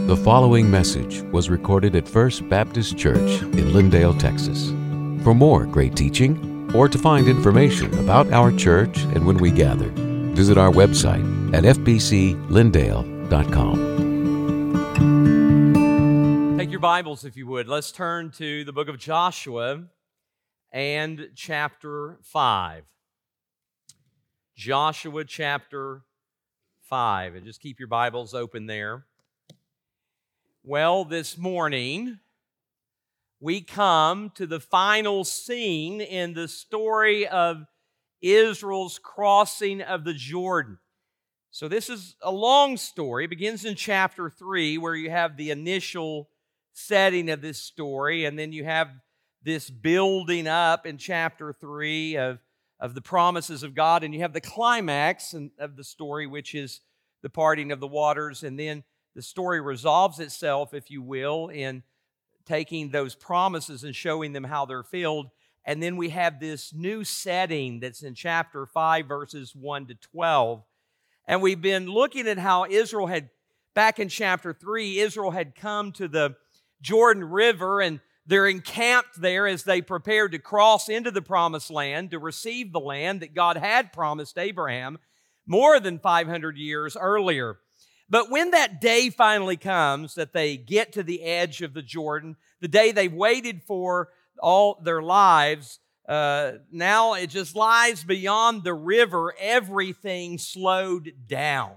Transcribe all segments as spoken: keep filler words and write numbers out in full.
The following message was recorded at First Baptist Church in Lindale, Texas. For more great teaching, or to find information about our church and when we gather, visit our website at f b c lindale dot com. Take your Bibles, if you would. Let's turn to the book of Joshua and chapter five. Joshua chapter five. And just keep your Bibles open there. Well, this morning, we come to the final scene in the story of Israel's crossing of the Jordan. So this is a long story. It begins in chapter three, where you have the initial setting of this story, and then you have this building up in chapter three of, of the promises of God, and you have the climax of the story, which is the parting of the waters, and then the story resolves itself, if you will, in taking those promises and showing them how they're filled. And then we have this new setting that's in chapter five, verses one to twelve. And we've been looking at how Israel had, back in chapter three, Israel had come to the Jordan River, and they're encamped there as they prepared to cross into the promised land to receive the land that God had promised Abraham more than five hundred years earlier. But when that day finally comes that they get to the edge of the Jordan, the day they've waited for all their lives, uh, now it just lies beyond the river. Everything slowed down.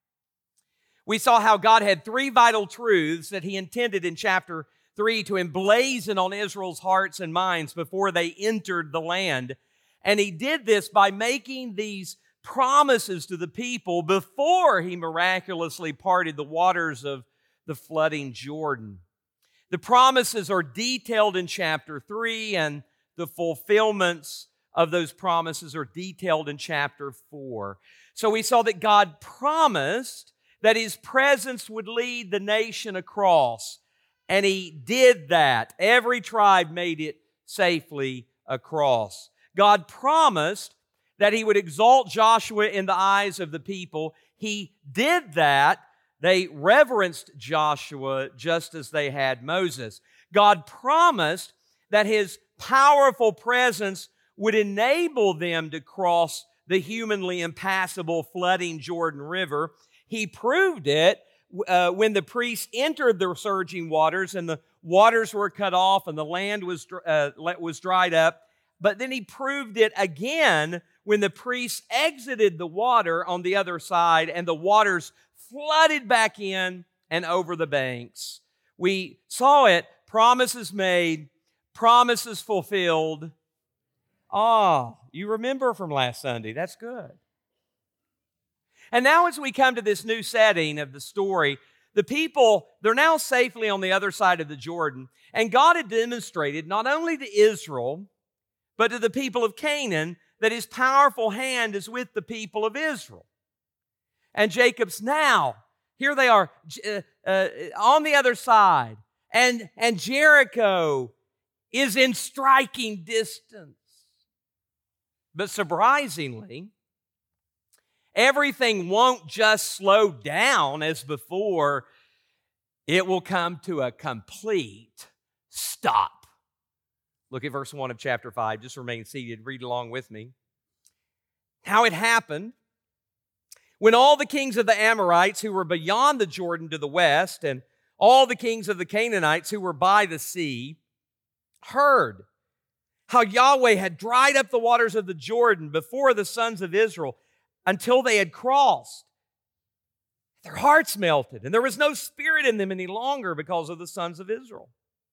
We saw how God had three vital truths that He intended in chapter three to emblazon on Israel's hearts and minds before they entered the land. And He did this by making these promises to the people before He miraculously parted the waters of the flooding Jordan. The promises are detailed in chapter three, and the fulfillments of those promises are detailed in chapter four. So we saw that God promised that His presence would lead the nation across, and He did that. Every tribe made it safely across. God promised that He would exalt Joshua in the eyes of the people. He did that. They reverenced Joshua just as they had Moses. God promised that His powerful presence would enable them to cross the humanly impassable flooding Jordan River. He proved it uh, when the priests entered the surging waters and the waters were cut off and the land was, uh, was dried up. But then He proved it again when the priests exited the water on the other side and the waters flooded back in and over the banks. We saw it, promises made, promises fulfilled. Ah, you remember from last Sunday. That's good. And now as we come to this new setting of the story, the people, they're now safely on the other side of the Jordan. And God had demonstrated not only to Israel, but to the people of Canaan, that His powerful hand is with the people of Israel. And Jacob's now, here they are uh, uh, on the other side, and, and Jericho is in striking distance. But surprisingly, everything won't just slow down as before. It will come to a complete stop. Look at verse one of chapter five. Just remain seated. Read along with me. How it happened when all the kings of the Amorites who were beyond the Jordan to the west and all the kings of the Canaanites who were by the sea heard how Yahweh had dried up the waters of the Jordan before the sons of Israel until they had crossed, their hearts melted, and there was no spirit in them any longer because of the sons of Israel.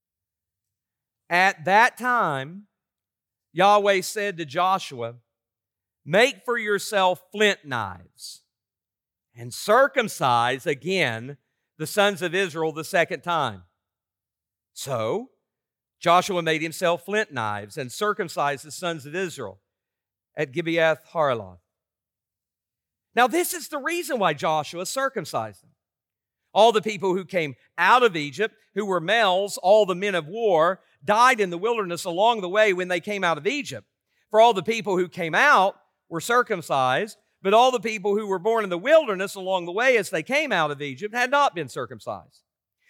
At that time, Yahweh said to Joshua, "Make for yourself flint knives and circumcise again the sons of Israel the second time." So Joshua made himself flint knives and circumcised the sons of Israel at Gibeath Haraloth. Now this is the reason why Joshua circumcised them. All the people who came out of Egypt, who were males, all the men of war, died in the wilderness along the way when they came out of Egypt. For all the people who came out were circumcised, but all the people who were born in the wilderness along the way as they came out of Egypt had not been circumcised.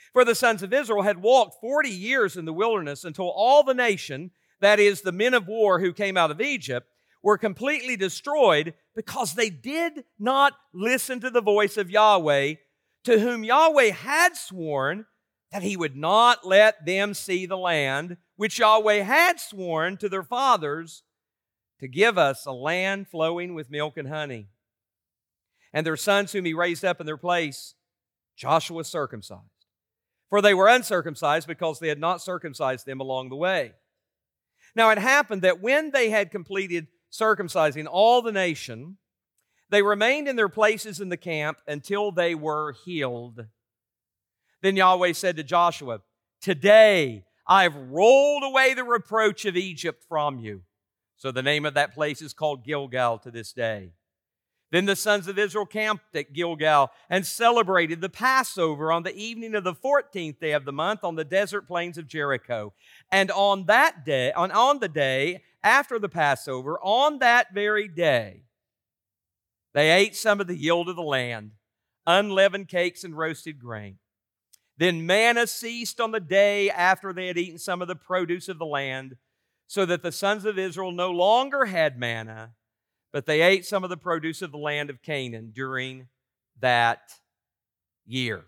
For the sons of Israel had walked forty years in the wilderness until all the nation, that is, the men of war who came out of Egypt, were completely destroyed because they did not listen to the voice of Yahweh, to whom Yahweh had sworn that He would not let them see the land which Yahweh had sworn to their fathers to give us, a land flowing with milk and honey. And their sons whom He raised up in their place, Joshua circumcised. For they were uncircumcised because they had not circumcised them along the way. Now it happened that when they had completed circumcising all the nation, they remained in their places in the camp until they were healed. Then Yahweh said to Joshua, "Today I have rolled away the reproach of Egypt from you." So the name of that place is called Gilgal to this day. Then the sons of Israel camped at Gilgal and celebrated the Passover on the evening of the fourteenth day of the month on the desert plains of Jericho. And on that day, on, on the day after the Passover, on that very day, they ate some of the yield of the land, unleavened cakes and roasted grain. Then manna ceased on the day after they had eaten some of the produce of the land, so that the sons of Israel no longer had manna, but they ate some of the produce of the land of Canaan during that year.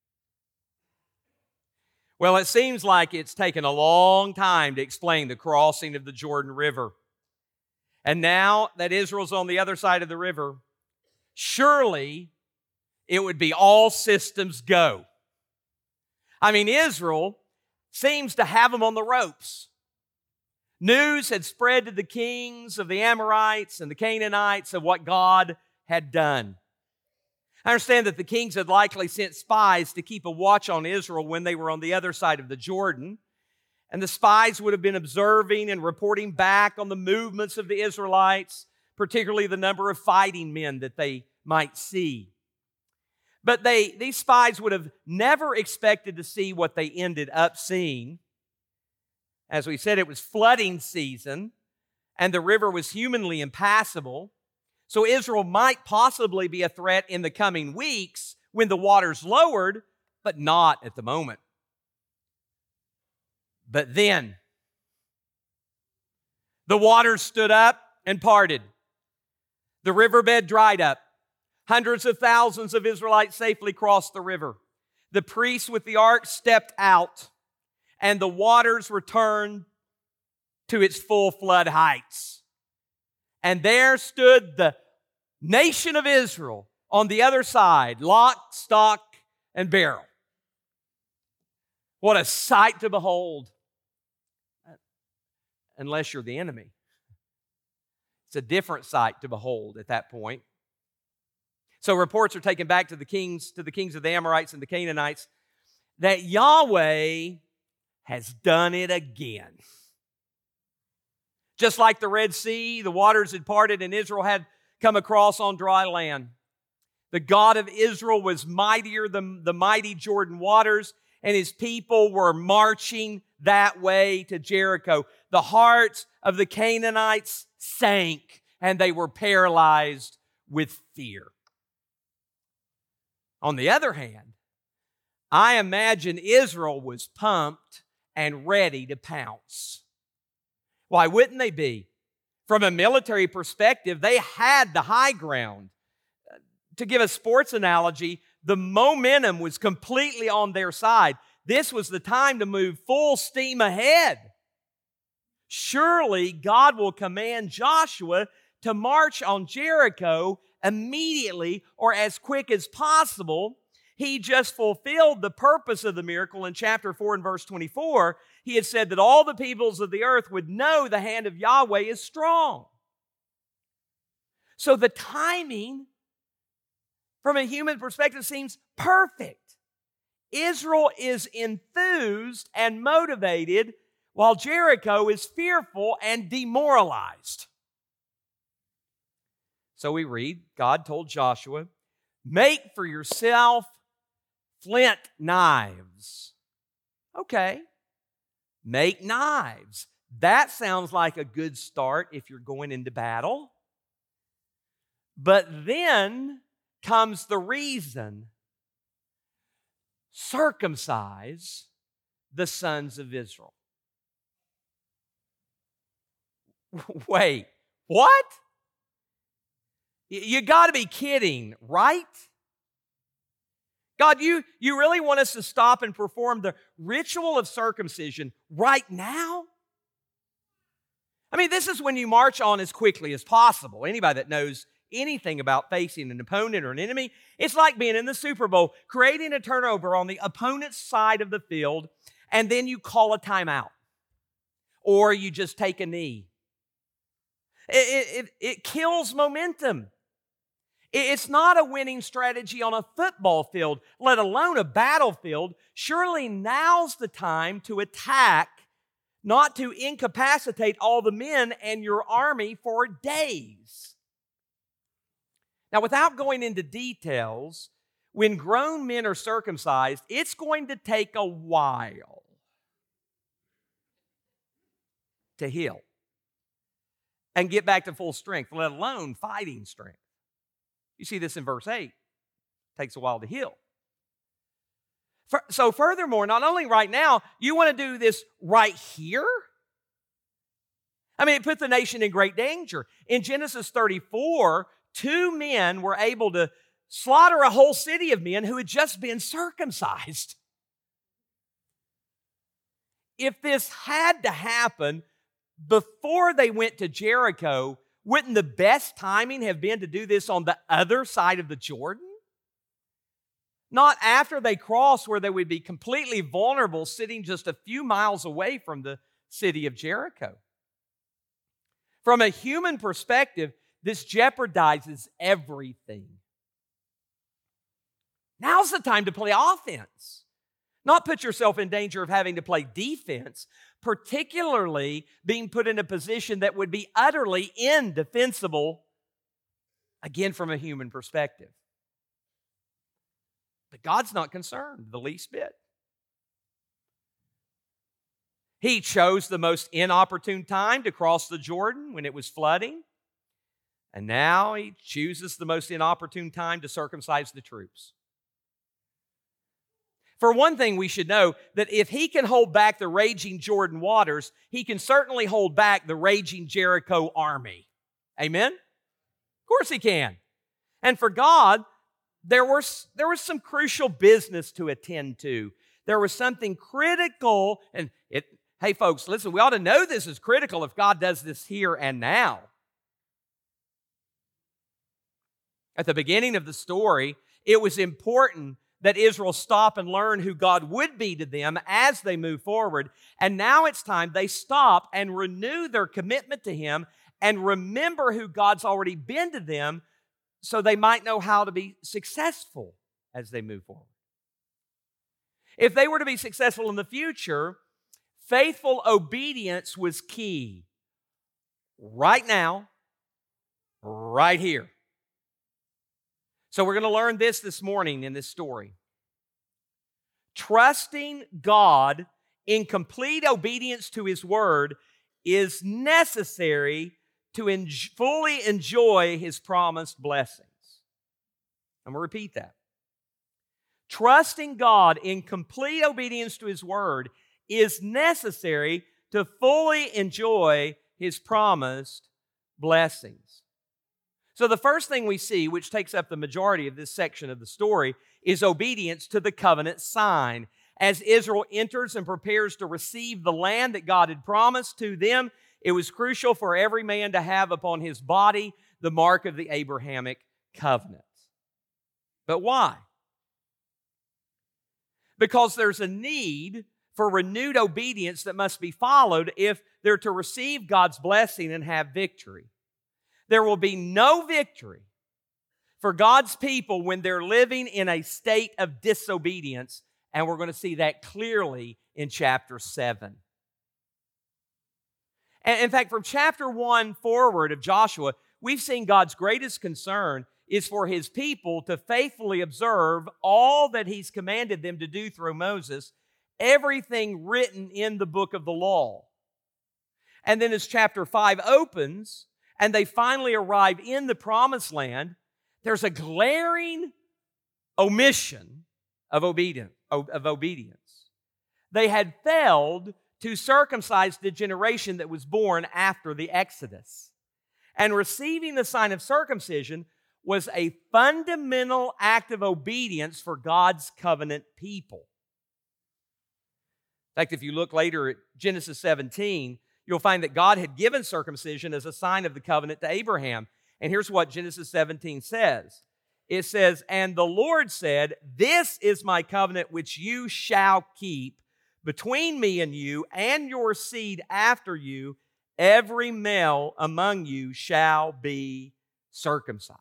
Well, it seems like it's taken a long time to explain the crossing of the Jordan River. And now that Israel's on the other side of the river, surely it would be all systems go. I mean, Israel seems to have them on the ropes. News had spread to the kings of the Amorites and the Canaanites of what God had done. I understand that the kings had likely sent spies to keep a watch on Israel when they were on the other side of the Jordan. And the spies would have been observing and reporting back on the movements of the Israelites, particularly the number of fighting men that they might see. But they, these spies would have never expected to see what they ended up seeing. As we said, it was flooding season, and the river was humanly impassable. So Israel might possibly be a threat in the coming weeks when the water's lowered, but not at the moment. But then, the waters stood up and parted. The riverbed dried up. Hundreds of thousands of Israelites safely crossed the river. The priests with the ark stepped out, and the waters returned to its full flood heights. And there stood the nation of Israel on the other side, lock, stock, and barrel. What a sight to behold. Unless you're the enemy. It's a different sight to behold at that point. So reports are taken back to the kings, to the kings of the Amorites and the Canaanites, that Yahweh has done it again. Just like the Red Sea, the waters had parted and Israel had come across on dry land. The God of Israel was mightier than the mighty Jordan waters, and His people were marching that way to Jericho. The hearts of the Canaanites sank, and they were paralyzed with fear. On the other hand, I imagine Israel was pumped and ready to pounce. Why wouldn't they be? From a military perspective, they had the high ground. To give a sports analogy, the momentum was completely on their side. This was the time to move full steam ahead. Surely God will command Joshua to march on Jericho immediately or as quick as possible. He just fulfilled the purpose of the miracle in chapter four and verse twenty-four. He had said that all the peoples of the earth would know the hand of Yahweh is strong. So the timing, from a human perspective, seems perfect. Israel is enthused and motivated, while Jericho is fearful and demoralized. So we read, God told Joshua, make for yourself flint knives. Okay, make knives. That sounds like a good start if you're going into battle. But then comes the reason. circumcise the sons of Israel. Wait, what? You got to be kidding, right? God, you, you really want us to stop and perform the ritual of circumcision right now? I mean, this is when you march on as quickly as possible. Anybody that knows anything about facing an opponent or an enemy, it's like being in the Super Bowl, creating a turnover on the opponent's side of the field, and then you call a timeout. Or you just take a knee. It, it, it kills momentum. It's not a winning strategy on a football field, let alone a battlefield. Surely now's the time to attack, not to incapacitate all the men and your army for days. Now, without going into details, when grown men are circumcised, it's going to take a while to heal and get back to full strength, let alone fighting strength. You see this in verse eight. It takes a while to heal. So furthermore, not only right now, you want to do this right here? I mean, it put the nation in great danger. In Genesis thirty-four, two men were able to slaughter a whole city of men who had just been circumcised. If this had to happen before they went to Jericho, wouldn't the best timing have been to do this on the other side of the Jordan? Not after they crossed, where they would be completely vulnerable, sitting just a few miles away from the city of Jericho. From a human perspective, this jeopardizes everything. Now's the time to play offense, not put yourself in danger of having to play defense, particularly being put in a position that would be utterly indefensible, again, from a human perspective. But God's not concerned the least bit. He chose the most inopportune time to cross the Jordan when it was flooding, and now He chooses the most inopportune time to circumcise the troops. For one thing, we should know that if He can hold back the raging Jordan waters, He can certainly hold back the raging Jericho army. Amen? Of course He can. And for God, there was, there was some crucial business to attend to. There was something critical, and it, hey folks, listen, we ought to know this is critical if God does this here and now. At the beginning of the story, it was important that Israel stop and learn who God would be to them as they move forward. And now it's time they stop and renew their commitment to Him and remember who God's already been to them so they might know how to be successful as they move forward. If they were to be successful in the future, faithful obedience was key. Right now, right here. So we're going to learn this this morning in this story. Trusting God in complete obedience to His Word is necessary to en- fully enjoy His promised blessings. I'm going to repeat that. Trusting God in complete obedience to His Word is necessary to fully enjoy His promised blessings. So the first thing we see, which takes up the majority of this section of the story, is obedience to the covenant sign. As Israel enters and prepares to receive the land that God had promised to them, it was crucial for every man to have upon his body the mark of the Abrahamic covenant. But why? Because there's a need for renewed obedience that must be followed if they're to receive God's blessing and have victory. There will be no victory for God's people when they're living in a state of disobedience, and we're going to see that clearly in chapter seven. And in fact, from chapter one forward of Joshua, we've seen God's greatest concern is for His people to faithfully observe all that He's commanded them to do through Moses, everything written in the book of the law. And then as chapter five opens, and they finally arrive in the promised land, there's a glaring omission of obedience. of obedience. They had failed to circumcise the generation that was born after the Exodus. And receiving the sign of circumcision was a fundamental act of obedience for God's covenant people. In fact, if you look later at Genesis seventeen, you'll find that God had given circumcision as a sign of the covenant to Abraham. And here's what Genesis seventeen says. It says, "And the Lord said, This is my covenant which you shall keep between me and you and your seed after you. Every male among you shall be circumcised."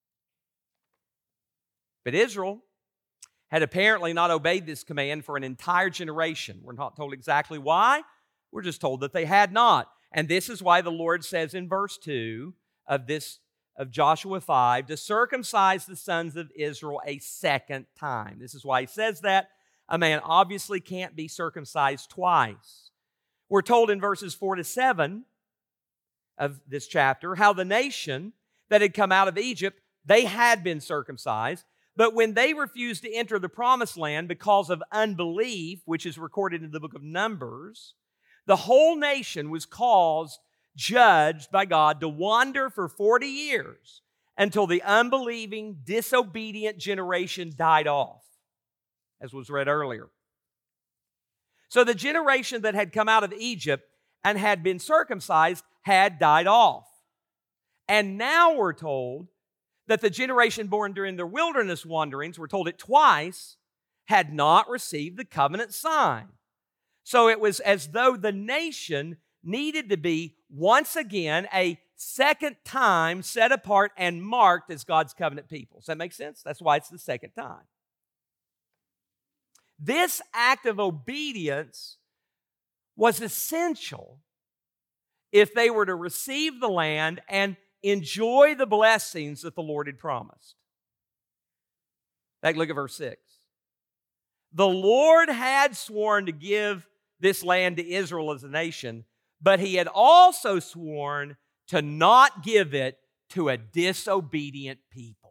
But Israel had apparently not obeyed this command for an entire generation. We're not told exactly why. We're just told that they had not. And this is why the Lord says in verse two of this of Joshua five, to circumcise the sons of Israel a second time. This is why he says that. A man obviously can't be circumcised twice. We're told in verses four to seven of this chapter how the nation that had come out of Egypt, they had been circumcised, but when they refused to enter the promised land because of unbelief, which is recorded in the book of Numbers, the whole nation was caused, judged by God, to wander for forty years until the unbelieving, disobedient generation died off, as was read earlier. So the generation that had come out of Egypt and had been circumcised had died off. And now we're told that the generation born during their wilderness wanderings, we're told it twice, had not received the covenant sign. So it was as though the nation needed to be once again a second time set apart and marked as God's covenant people. Does that make sense? That's why it's the second time. This act of obedience was essential if they were to receive the land and enjoy the blessings that the Lord had promised. In fact, look at verse six. The Lord had sworn to give this land to Israel as a nation, but He had also sworn to not give it to a disobedient people.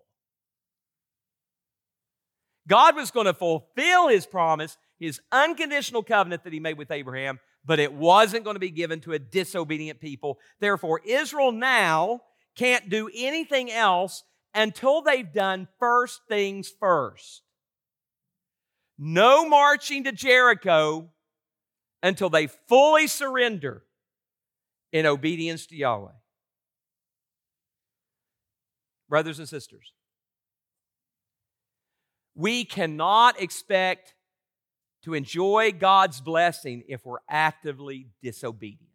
God was going to fulfill His promise, His unconditional covenant that He made with Abraham, but it wasn't going to be given to a disobedient people. Therefore, Israel now can't do anything else until they've done first things first. No marching to Jericho until they fully surrender in obedience to Yahweh. Brothers and sisters, we cannot expect to enjoy God's blessing if we're actively disobedient.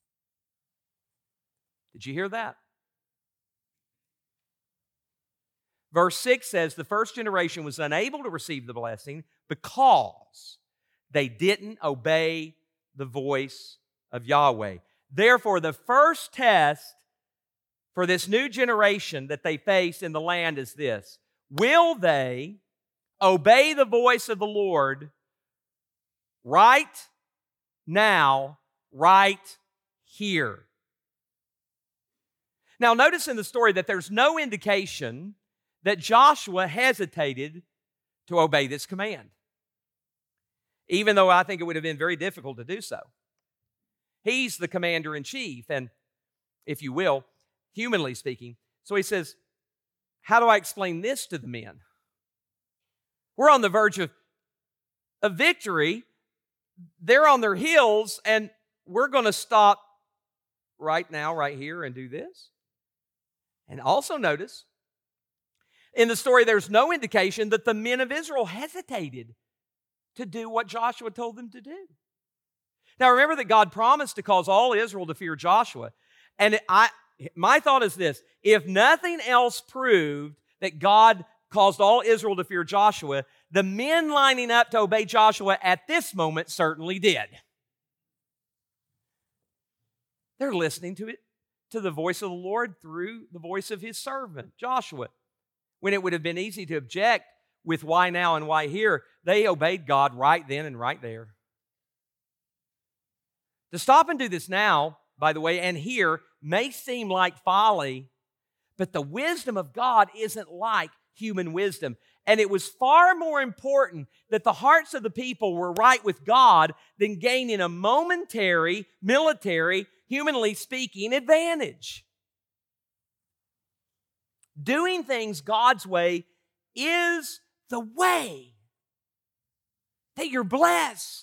Did you hear that? Verse six says the first generation was unable to receive the blessing because they didn't obey the voice of Yahweh. Therefore, the first test for this new generation that they face in the land is this: will they obey the voice of the Lord right now, right here? Now, notice in the story that there's no indication that Joshua hesitated to obey this command, even though I think it would have been very difficult to do so. He's the commander-in-chief, and if you will, humanly speaking. So he says, how do I explain this to the men? We're on the verge of, of victory. They're on their heels, and we're going to stop right now, right here, and do this. And also notice, in the story, there's no indication that the men of Israel hesitated to do what Joshua told them to do. Now, remember that God promised to cause all Israel to fear Joshua. And I, my thought is this: if nothing else proved that God caused all Israel to fear Joshua, the men lining up to obey Joshua at this moment certainly did. They're listening to it, to the voice of the Lord through the voice of His servant, Joshua. When it would have been easy to object with why now and why here, they obeyed God right then and right there. To stop and do this now, by the way, and here, may seem like folly, but the wisdom of God isn't like human wisdom. And it was far more important that the hearts of the people were right with God than gaining a momentary, military, humanly speaking, advantage. Doing things God's way is the way that you're blessed,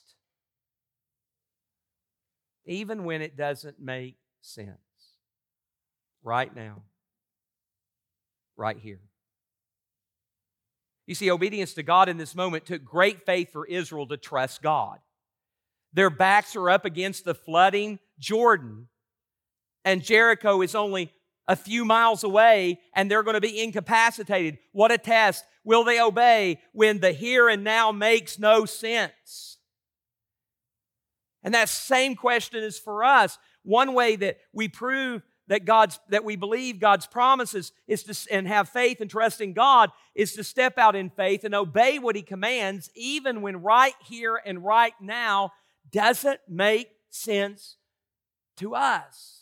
even when it doesn't make sense. Right now. Right here. You see, obedience to God in this moment took great faith for Israel to trust God. Their backs are up against the flooding Jordan, and Jericho is only a few miles away, and they're going to be incapacitated. What a test. Will they obey when the here and now makes no sense? And that same question is for us. One way that we prove that God's that we believe God's promises is to and have faith and trust in God is to step out in faith and obey what He commands, even when right here and right now doesn't make sense to us.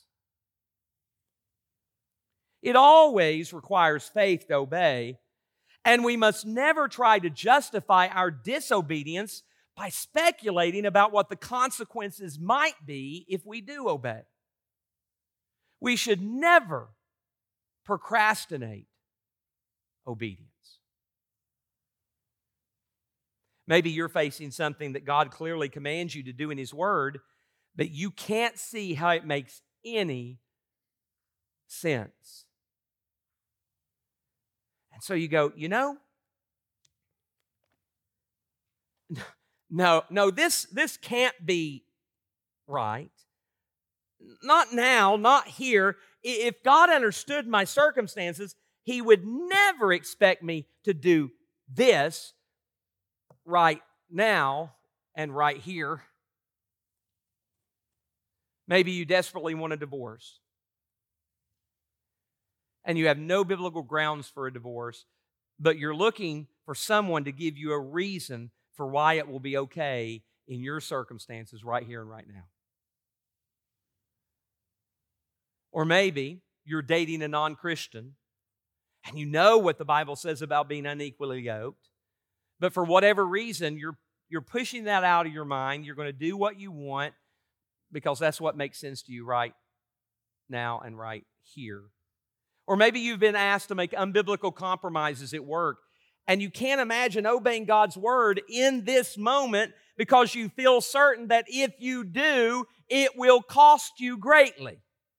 It always requires faith to obey, and we must never try to justify our disobedience by speculating about what the consequences might be if we do obey. We should never procrastinate obedience. Maybe you're facing something that God clearly commands you to do in His Word, but you can't see how it makes any sense. And so you go, you know, no, no, this, this can't be right. Not now, not here. If God understood my circumstances, He would never expect me to do this right now and right here. Maybe you desperately want a divorce, and you have no biblical grounds for a divorce, but you're looking for someone to give you a reason for why it will be okay in your circumstances right here and right now. Or maybe you're dating a non-Christian and you know what the Bible says about being unequally yoked, but for whatever reason, you're, you're pushing that out of your mind. You're going to do what you want because that's what makes sense to you right now and right here. Or maybe you've been asked to make unbiblical compromises at work, and you can't imagine obeying God's word in this moment because you feel certain that if you do, it will cost you greatly.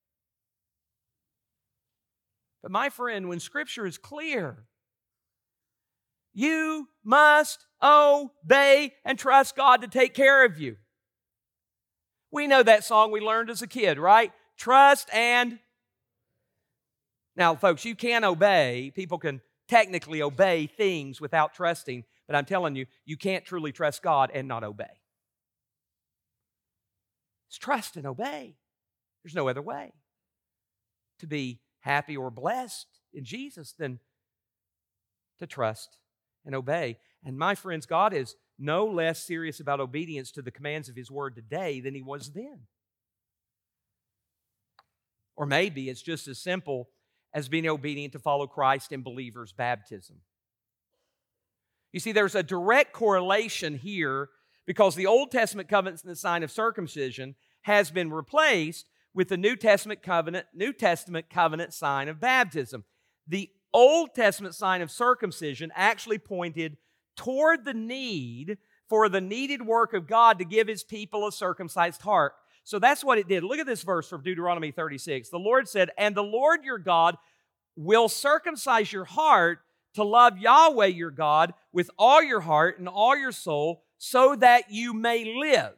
But my friend, when Scripture is clear, you must obey and trust God to take care of you. We know that song we learned as a kid, right? Trust and... Now, folks, you can obey. People can technically obey things without trusting, but I'm telling you, you can't truly trust God and not obey. It's trust and obey. There's no other way to be happy or blessed in Jesus than to trust and obey. And my friends, God is no less serious about obedience to the commands of His Word today than He was then. Or maybe it's just as simple as being obedient to follow Christ in believers' baptism. You see, there's a direct correlation here because the Old Testament covenant and the sign of circumcision has been replaced with the New Testament covenant, New Testament covenant sign of baptism. The Old Testament sign of circumcision actually pointed toward the need for the needed work of God to give His people a circumcised heart. So that's what it did. Look at this verse from Deuteronomy thirty-six. The Lord said, "And the Lord your God will circumcise your heart to love Yahweh your God with all your heart and all your soul, so that you may live."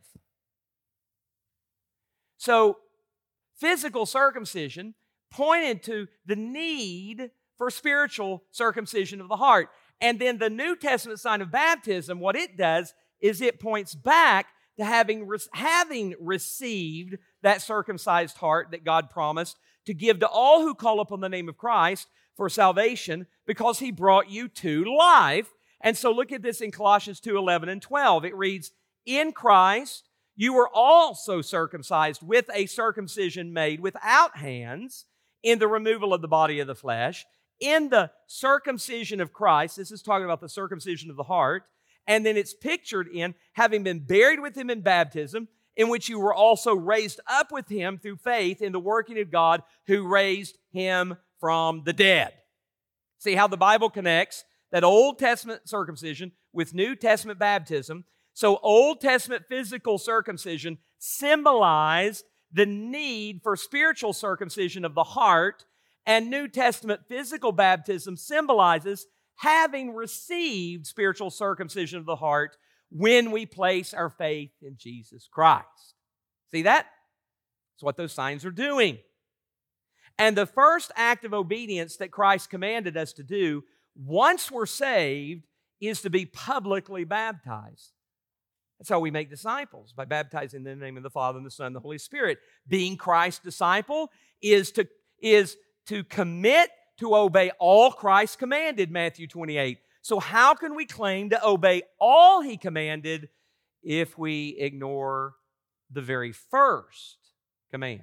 So, physical circumcision pointed to the need for spiritual circumcision of the heart. And then the New Testament sign of baptism, what it does is it points back to having, having received that circumcised heart that God promised to give to all who call upon the name of Christ for salvation, because He brought you to life. And so look at this in Colossians two, eleven and twelve. It reads, "In Christ you were also circumcised with a circumcision made without hands in the removal of the body of the flesh, in the circumcision of Christ, this is talking about the circumcision of the heart, and then it's pictured in having been buried with Him in baptism, in which you were also raised up with Him through faith in the working of God who raised Him from the dead. See how the Bible connects that Old Testament circumcision with New Testament baptism. So Old Testament physical circumcision symbolized the need for spiritual circumcision of the heart, and New Testament physical baptism symbolizes having received spiritual circumcision of the heart when we place our faith in Jesus Christ. See that? That's what those signs are doing. And the first act of obedience that Christ commanded us to do once we're saved is to be publicly baptized. That's how we make disciples, by baptizing in the name of the Father and the Son and the Holy Spirit. Being Christ's disciple is to, is to commit to obey all Christ commanded, Matthew twenty-eight. So how can we claim to obey all He commanded if we ignore the very first command?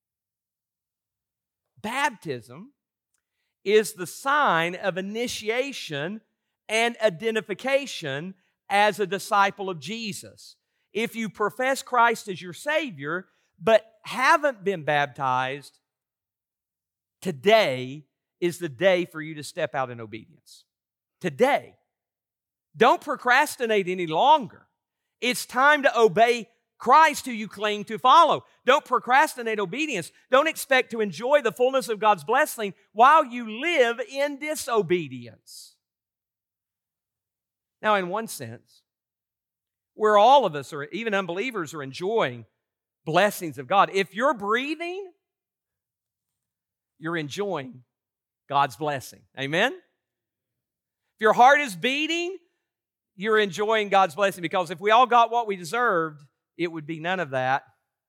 Baptism is the sign of initiation and identification as a disciple of Jesus. If you profess Christ as your Savior, but haven't been baptized, today is the day for you to step out in obedience. Today. Don't procrastinate any longer. It's time to obey Christ who you claim to follow. Don't procrastinate obedience. Don't expect to enjoy the fullness of God's blessing while you live in disobedience. Now, in one sense, where all of us, or even unbelievers, are enjoying blessings of God, if you're breathing, you're enjoying God's blessing. Amen? If your heart is beating, you're enjoying God's blessing, because if we all got what we deserved, it would be none of that.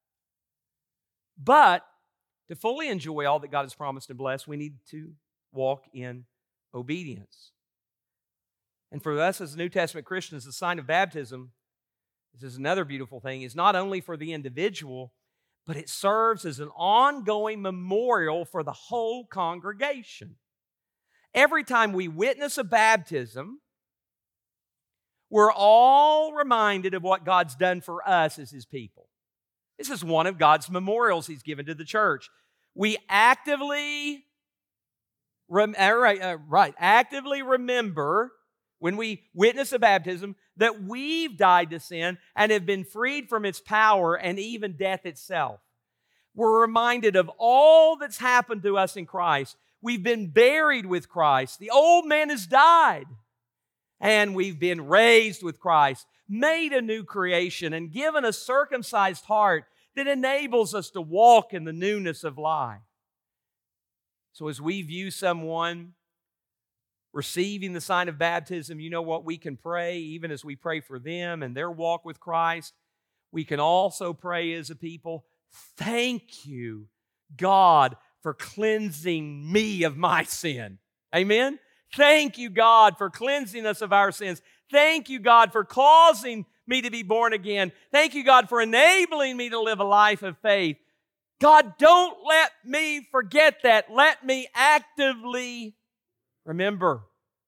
But to fully enjoy all that God has promised and blessed, we need to walk in obedience. And for us as New Testament Christians, the sign of baptism, this is another beautiful thing, is not only for the individual, but it serves as an ongoing memorial for the whole congregation. Every time we witness a baptism, we're all reminded of what God's done for us as His people. This is one of God's memorials He's given to the church. We actively, rem- uh, right, uh, right, actively remember when we witness a baptism that we've died to sin and have been freed from its power and even death itself. We're reminded of all that's happened to us in Christ. We've been buried with Christ. The old man has died. And we've been raised with Christ, made a new creation, and given a circumcised heart that enables us to walk in the newness of life. So as we view someone receiving the sign of baptism, you know what we can pray, even as we pray for them and their walk with Christ. We can also pray as a people, thank you, God, for cleansing me of my sin. Amen? Thank you, God, for cleansing us of our sins. Thank you, God, for causing me to be born again. Thank you, God, for enabling me to live a life of faith. God, don't let me forget that. Let me actively remember.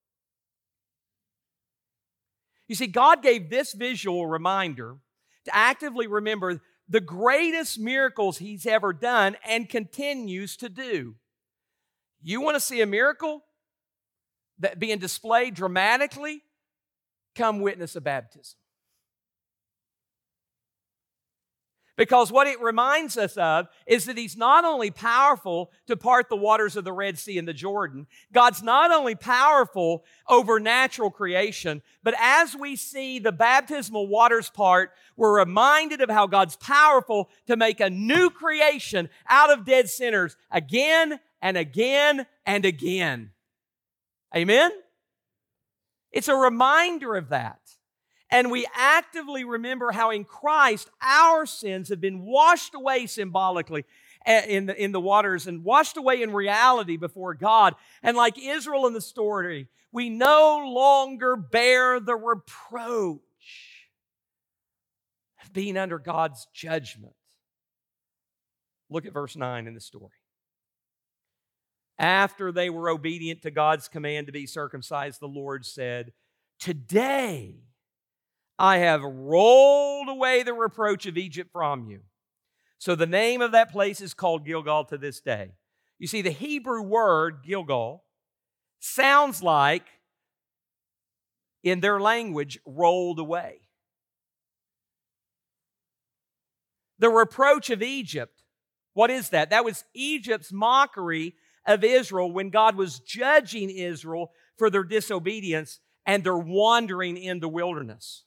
You see, God gave this visual reminder to actively remember the greatest miracles He's ever done and continues to do. You want to see a miracle that being displayed dramatically? Come witness a baptism. Because what it reminds us of is that He's not only powerful to part the waters of the Red Sea and the Jordan, God's not only powerful over natural creation, but as we see the baptismal waters part, we're reminded of how God's powerful to make a new creation out of dead sinners again and again and again. Amen? It's a reminder of that. And we actively remember how in Christ our sins have been washed away symbolically in the, in the waters and washed away in reality before God. And like Israel in the story, we no longer bear the reproach of being under God's judgment. Look at verse nine in the story. After they were obedient to God's command to be circumcised, the Lord said, "Today I have rolled away the reproach of Egypt from you." So the name of that place is called Gilgal to this day. You see, the Hebrew word Gilgal sounds like, in their language, rolled away. The reproach of Egypt, what is that? That was Egypt's mockery of Israel when God was judging Israel for their disobedience and their wandering in the wilderness.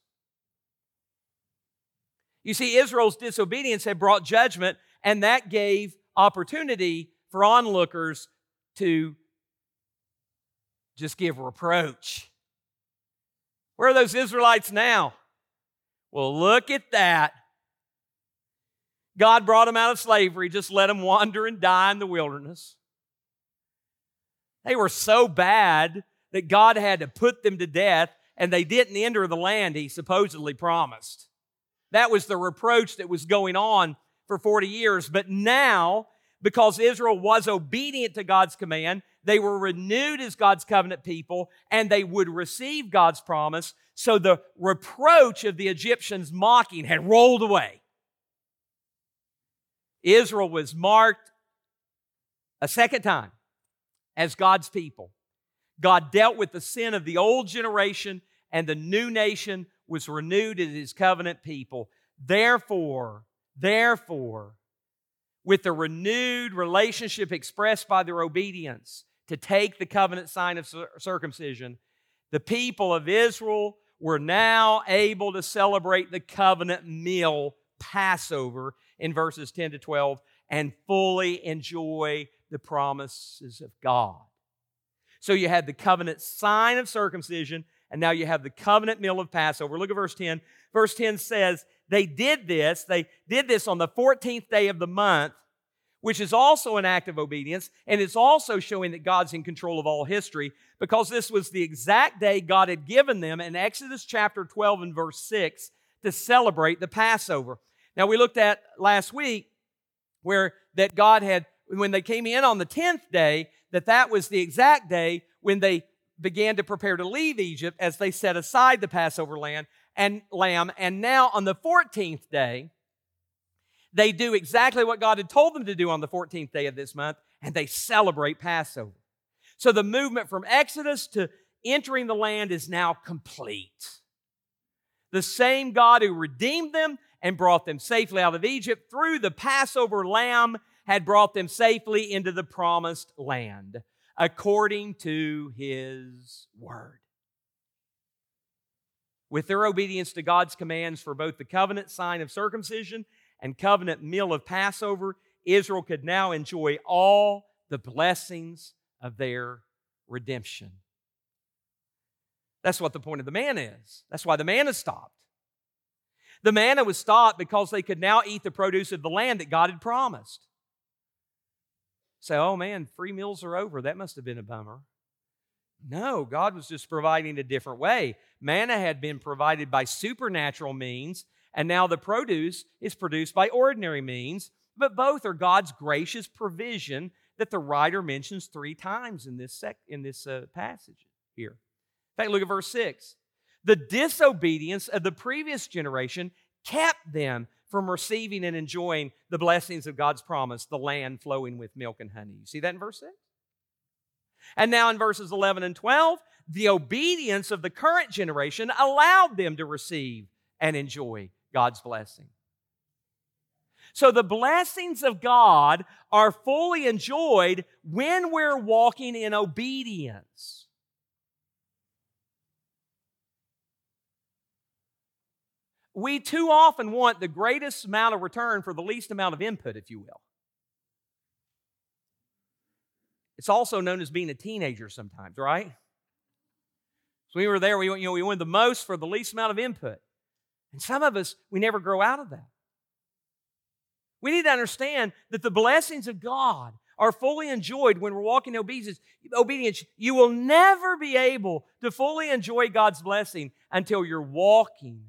You see, Israel's disobedience had brought judgment, and that gave opportunity for onlookers to just give reproach. Where are those Israelites now? Well, look at that. God brought them out of slavery, just let them wander and die in the wilderness. They were so bad that God had to put them to death, and they didn't enter the land He supposedly promised. That was the reproach that was going on for forty years. But now, because Israel was obedient to God's command, they were renewed as God's covenant people, and they would receive God's promise. So the reproach of the Egyptians' mocking had rolled away. Israel was marked a second time as God's people. God dealt with the sin of the old generation, and the new nation was renewed as His covenant people. Therefore, therefore, with the renewed relationship expressed by their obedience to take the covenant sign of circumcision, the people of Israel were now able to celebrate the covenant meal, Passover, in verses ten to twelve, and fully enjoy the promises of God. So you had the covenant sign of circumcision, and now you have the covenant meal of Passover. Look at verse ten. Verse ten says, they did this, they did this on the fourteenth day of the month, which is also an act of obedience, and it's also showing that God's in control of all history, because this was the exact day God had given them in Exodus chapter twelve and verse six to celebrate the Passover. Now, we looked at last week where that God had, when they came in on the tenth day, that that was the exact day when they began to prepare to leave Egypt as they set aside the Passover lamb. And lamb. And now on the fourteenth day, they do exactly what God had told them to do on the fourteenth day of this month, and they celebrate Passover. So the movement from Exodus to entering the land is now complete. The same God who redeemed them and brought them safely out of Egypt through the Passover lamb had brought them safely into the promised land, according to His word. With their obedience to God's commands for both the covenant sign of circumcision and covenant meal of Passover, Israel could now enjoy all the blessings of their redemption. That's what the point of the manna is. That's why the manna stopped. The manna was stopped because they could now eat the produce of the land that God had promised. Say, oh man, free meals are over. That must have been a bummer. No, God was just providing a different way. Manna had been provided by supernatural means, and now the produce is produced by ordinary means, but both are God's gracious provision that the writer mentions three times in this, sec- in this uh, passage here. In fact, look at verse six. The disobedience of the previous generation kept them from receiving and enjoying the blessings of God's promise, the land flowing with milk and honey. You see that in verse six? And now in verses eleven and twelve, the obedience of the current generation allowed them to receive and enjoy God's blessing. So the blessings of God are fully enjoyed when we're walking in obedience. We too often want the greatest amount of return for the least amount of input, if you will. It's also known as being a teenager sometimes, right? So we were there, we, you know, we wanted the most for the least amount of input. And some of us, we never grow out of that. We need to understand that the blessings of God are fully enjoyed when we're walking in obedience. obedience. You will never be able to fully enjoy God's blessing until you're walking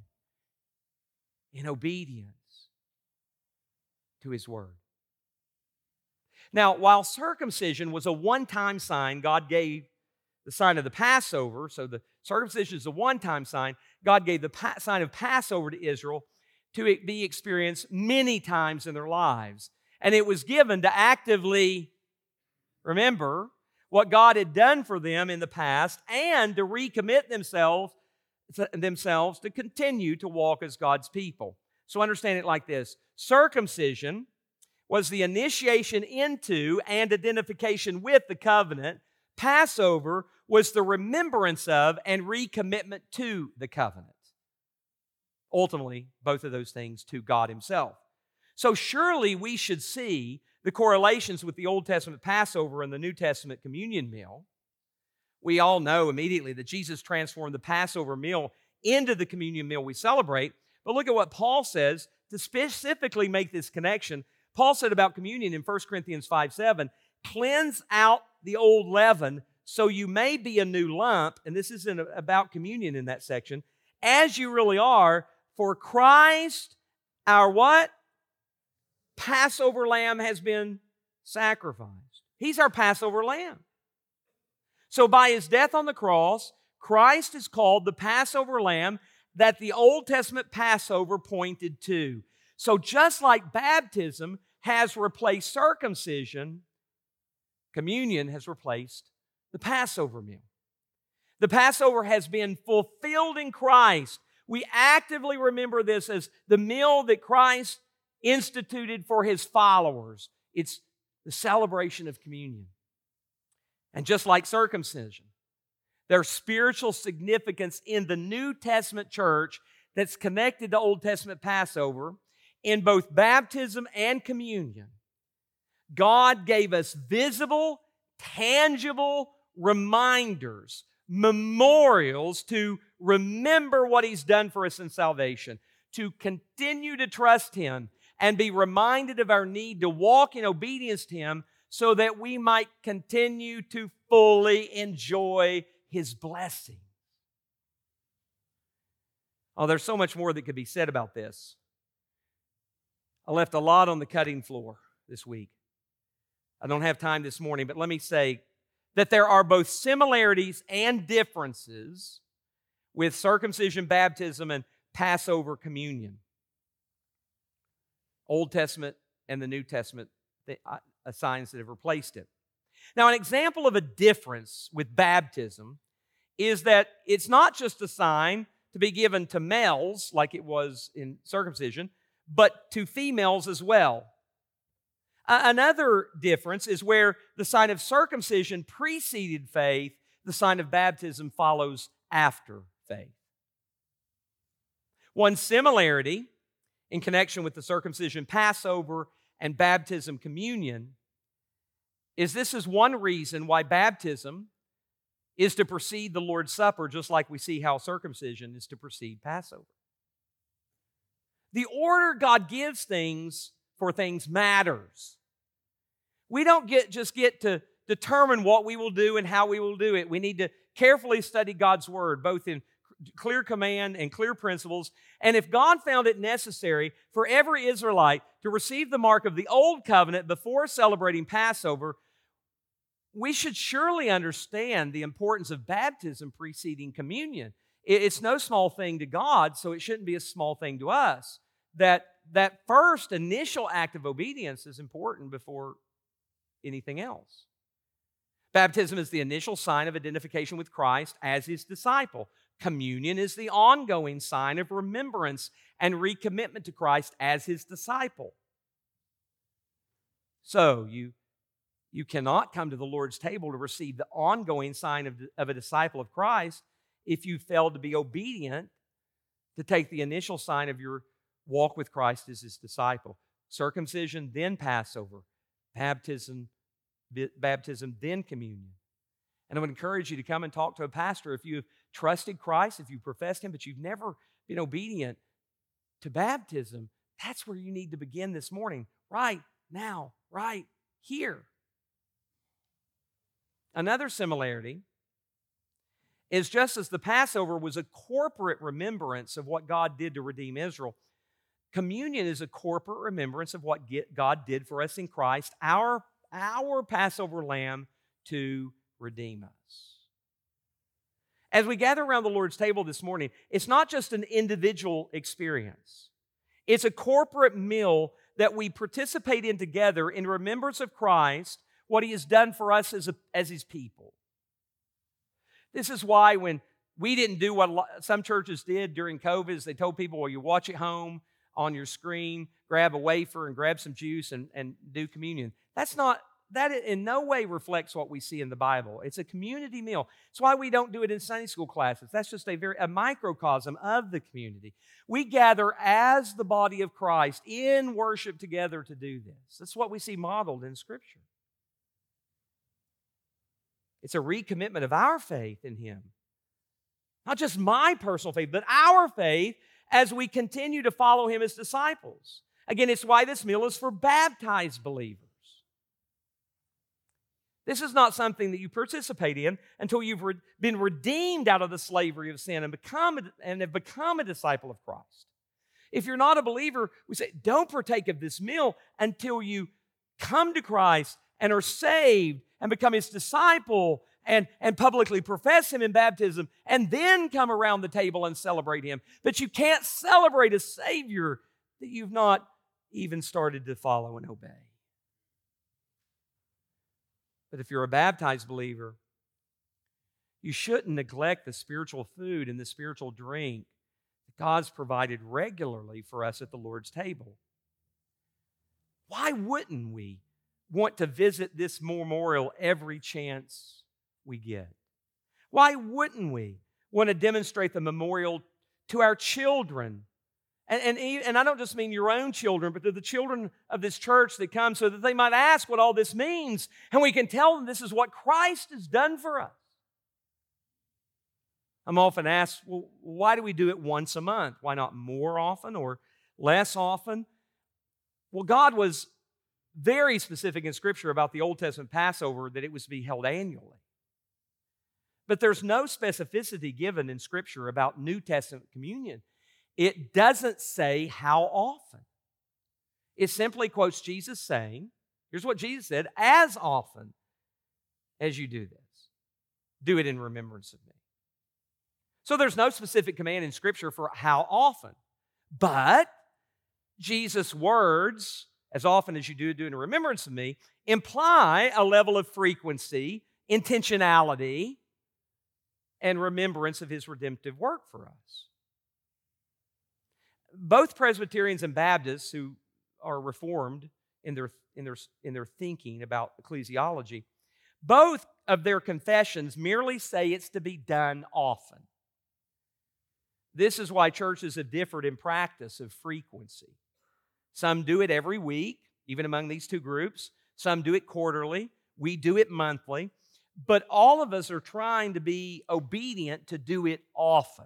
in obedience to His word. Now, while circumcision was a one-time sign, God gave the sign of the Passover, so the circumcision is a one-time sign, God gave the pa- sign of Passover to Israel to be experienced many times in their lives. And it was given to actively remember what God had done for them in the past and to recommit themselves, themselves to continue to walk as God's people. So understand it like this. Circumcision was the initiation into and identification with the covenant. Passover was the remembrance of and recommitment to the covenant. Ultimately, both of those things to God Himself. So surely we should see the correlations with the Old Testament Passover and the New Testament communion meal. We all know immediately that Jesus transformed the Passover meal into the communion meal we celebrate. But look at what Paul says to specifically make this connection. Paul said about communion in First Corinthians five seven, cleanse out the old leaven so you may be a new lump, and this isn't about communion in that section, as you really are, for Christ, our what? Passover lamb has been sacrificed. He's our Passover lamb. So by His death on the cross, Christ is called the Passover lamb that the Old Testament Passover pointed to. So just like baptism has replaced circumcision, communion has replaced the Passover meal. The Passover has been fulfilled in Christ. We actively remember this as the meal that Christ instituted for His followers. It's the celebration of communion. And just like circumcision, there's spiritual significance in the New Testament church that's connected to Old Testament Passover in both baptism and communion. God gave us visible, tangible reminders, memorials to remember what He's done for us in salvation, to continue to trust Him, and be reminded of our need to walk in obedience to Him so that we might continue to fully enjoy His blessing. Oh, there's so much more that could be said about this. I left a lot on the cutting floor this week. I don't have time this morning, but let me say that there are both similarities and differences with circumcision, baptism, and Passover communion. Old Testament and the New Testament signs that have replaced it. Now, an example of a difference with baptism is that it's not just a sign to be given to males like it was in circumcision, but to females as well. Another difference is where the sign of circumcision preceded faith, the sign of baptism follows after faith. One similarity in connection with the circumcision, Passover, and baptism communion is this is one reason why baptism is to precede the Lord's Supper, just like we see how circumcision is to precede Passover. The order God gives things for things matters. We don't get just get to determine what we will do and how we will do it. We need to carefully study God's Word, both in clear command and clear principles. And if God found it necessary for every Israelite to receive the mark of the Old Covenant before celebrating Passover, we should surely understand the importance of baptism preceding communion. It's no small thing to God, so it shouldn't be a small thing to us. That, that first initial act of obedience is important before anything else. Baptism is the initial sign of identification with Christ as His disciple. Communion is the ongoing sign of remembrance and recommitment to Christ as His disciple. So, you, you cannot come to the Lord's table to receive the ongoing sign of, of a disciple of Christ if you failed to be obedient to take the initial sign of your walk with Christ as His disciple. Circumcision, then Passover. Baptism, baptism, then communion. And I would encourage you to come and talk to a pastor if you have trusted Christ, if you professed Him, but you've never been obedient to baptism. That's where you need to begin this morning, right now, right here. Another similarity is just as the Passover was a corporate remembrance of what God did to redeem Israel, communion is a corporate remembrance of what God did for us in Christ, our our Passover lamb to redeem us. As we gather around the Lord's table this morning, it's not just an individual experience. It's a corporate meal that we participate in together in remembrance of Christ, what He has done for us as, a, as His people. This is why when we didn't do what some churches did during COVID, is they told people, well, you watch at home on your screen, grab a wafer and grab some juice and, and do communion. That's not, that in no way reflects what we see in the Bible. It's a community meal. It's why we don't do it in Sunday school classes. That's just a very a microcosm of the community. We gather as the body of Christ in worship together to do this. That's what we see modeled in Scripture. It's a recommitment of our faith in Him. Not just my personal faith, but our faith as we continue to follow Him as disciples. Again, it's why this meal is for baptized believers. This is not something that you participate in until you've re- been redeemed out of the slavery of sin and, become a, and have become a disciple of Christ. If you're not a believer, we say, don't partake of this meal until you come to Christ and are saved and become His disciple and, and publicly profess Him in baptism and then come around the table and celebrate Him. But you can't celebrate a Savior that you've not even started to follow and obey. But if you're a baptized believer, you shouldn't neglect the spiritual food and the spiritual drink that God's provided regularly for us at the Lord's table. Why wouldn't we want to visit this memorial every chance we get? Why wouldn't we want to demonstrate the memorial to our children? And, and, and I don't just mean your own children, but to the children of this church that come so that they might ask what all this means. And we can tell them this is what Christ has done for us. I'm often asked, well, why do we do it once a month? Why not more often or less often? Well, God was very specific in Scripture about the Old Testament Passover that it was to be held annually. But there's no specificity given in Scripture about New Testament communion. It doesn't say how often. It simply quotes Jesus saying, here's what Jesus said, as often as you do this, do it in remembrance of me. So there's no specific command in Scripture for how often. But Jesus' words, as often as you do, do it in remembrance of me, imply a level of frequency, intentionality, and remembrance of His redemptive work for us. Both Presbyterians and Baptists who are Reformed in their, in their, in their thinking about ecclesiology, both of their confessions merely say it's to be done often. This is why churches have differed in practice of frequency. Some do it every week, even among these two groups. Some do it quarterly. We do it monthly. But all of us are trying to be obedient to do it often.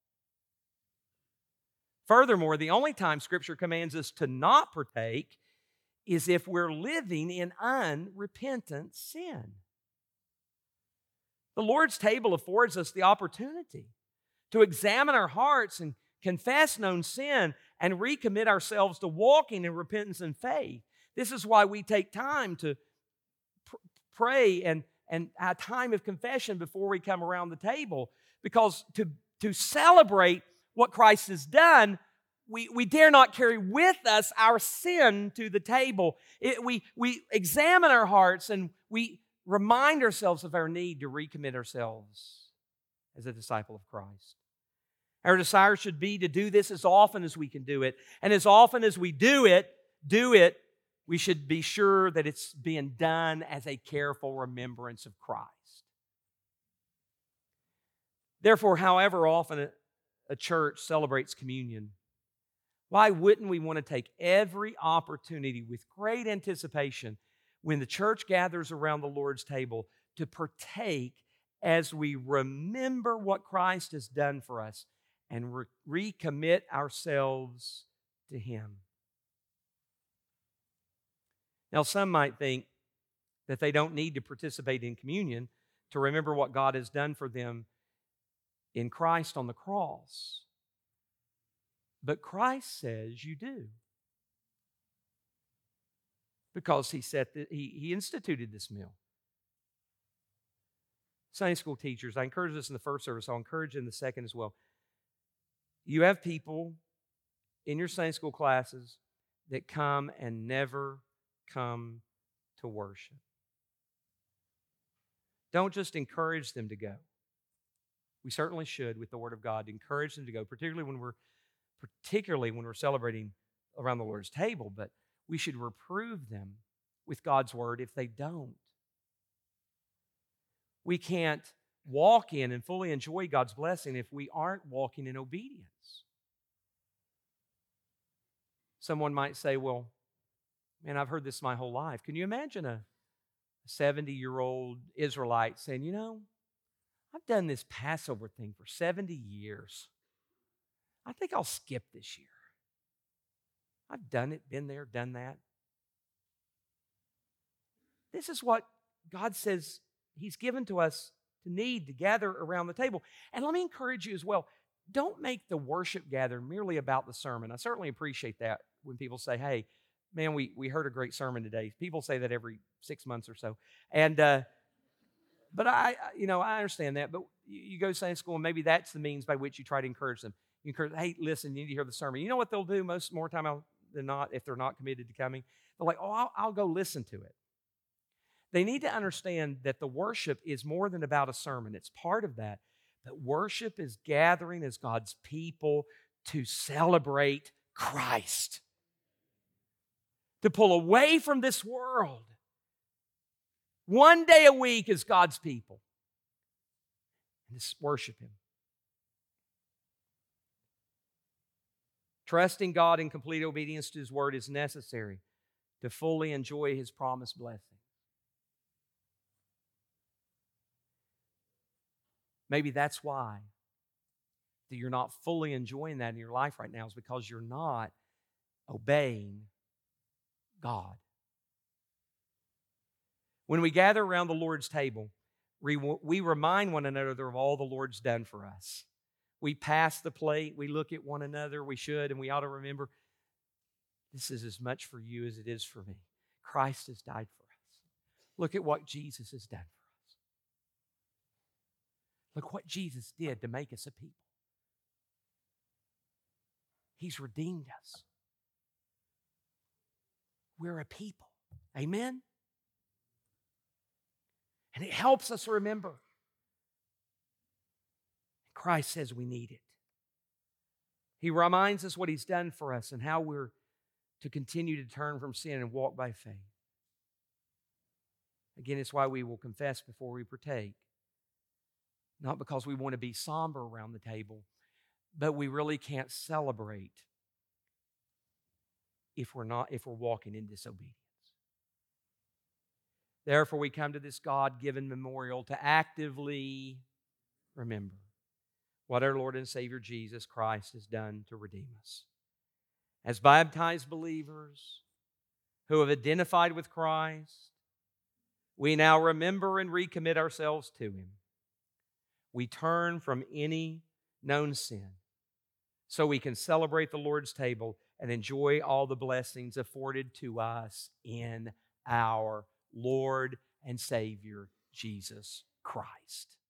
Furthermore, the only time Scripture commands us to not partake is if we're living in unrepentant sin. The Lord's table affords us the opportunity to examine our hearts and confess known sin and recommit ourselves to walking in repentance and faith. This is why we take time to pr- pray and, and a time of confession before we come around the table, because to, to celebrate what Christ has done, we, we dare not carry with us our sin to the table. It, we, we examine our hearts and we remind ourselves of our need to recommit ourselves as a disciple of Christ. Our desire should be to do this as often as we can do it. And as often as we do it, do it, we should be sure that it's being done as a careful remembrance of Christ. Therefore, however often a church celebrates communion, why wouldn't we want to take every opportunity with great anticipation when the church gathers around the Lord's table to partake as we remember what Christ has done for us and re- recommit ourselves to Him? Now, some might think that they don't need to participate in communion to remember what God has done for them in Christ on the cross. But Christ says you do. because he set the, he, he instituted this meal. Sunday school teachers, I encourage this in the first service, I'll encourage in the second as well. You have people in your Sunday school classes that come and never come to worship. Don't just encourage them to go. We certainly should, with the Word of God, encourage them to go, particularly when we're particularly when we're celebrating around the Lord's table, but we should reprove them with God's Word if they don't. We can't walk in and fully enjoy God's blessing if we aren't walking in obedience. Someone might say, well, man, I've heard this my whole life. Can you imagine a seventy-year-old Israelite saying, you know, I've done this Passover thing for seventy years. I think I'll skip this year. I've done it, been there, done that. This is what God says He's given to us to need to gather around the table. And let me encourage you as well, don't make the worship gathering merely about the sermon. I certainly appreciate that when people say, hey, man, we, we heard a great sermon today. People say that every six months or so. And, uh, but I, you know, I understand that. But you go to Sunday school and maybe that's the means by which you try to encourage them. You encourage, hey, listen, you need to hear the sermon. You know what they'll do most more time than not if they're not committed to coming? They're like, oh, I'll, I'll go listen to it. They need to understand that the worship is more than about a sermon. It's part of that. But worship is gathering as God's people to celebrate Christ. To pull away from this world. One day a week as God's people. And just worship Him. Trusting God in complete obedience to His Word is necessary to fully enjoy His promised blessing. Maybe that's why that you're not fully enjoying that in your life right now is because you're not obeying God. When we gather around the Lord's table, we, we remind one another of all the Lord's done for us. We pass the plate, we look at one another, we should, and we ought to remember, this is as much for you as it is for me. Christ has died for us. Look at what Jesus has done for us. Look what Jesus did to make us a people. He's redeemed us. We're a people. Amen? And it helps us remember. Christ says we need it. He reminds us what He's done for us and how we're to continue to turn from sin and walk by faith. Again, it's why we will confess before we partake. Not because we want to be somber around the table, but we really can't celebrate if we're not, if we're walking in disobedience. Therefore, we come to this God-given memorial to actively remember what our Lord and Savior Jesus Christ has done to redeem us. As baptized believers who have identified with Christ, we now remember and recommit ourselves to Him. We turn from any known sin so we can celebrate the Lord's table and enjoy all the blessings afforded to us in our Lord and Savior, Jesus Christ.